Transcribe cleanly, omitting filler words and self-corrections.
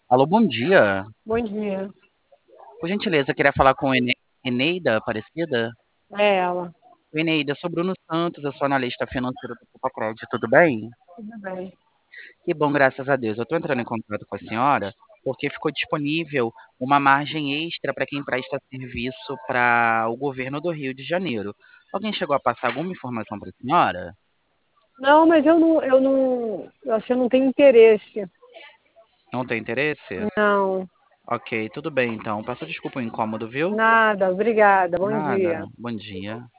Alô, bom dia. Bom dia. Por gentileza, eu queria falar com Eneida Aparecida. É ela. Eneida, sou Bruno Santos, eu sou analista financeiro do Copacred, tudo bem? Tudo bem. Que bom, graças a Deus. Eu estou entrando em contato com a senhora porque ficou disponível uma margem extra para quem presta serviço para o governo do Rio de Janeiro. Alguém chegou a passar alguma informação para a senhora? Não, mas eu acho que eu não tenho interesse. Não tem interesse? Não, Ok, tudo bem então. Peço desculpa o incômodo, viu? nada, obrigada. Bom Nada. dia. Bom dia.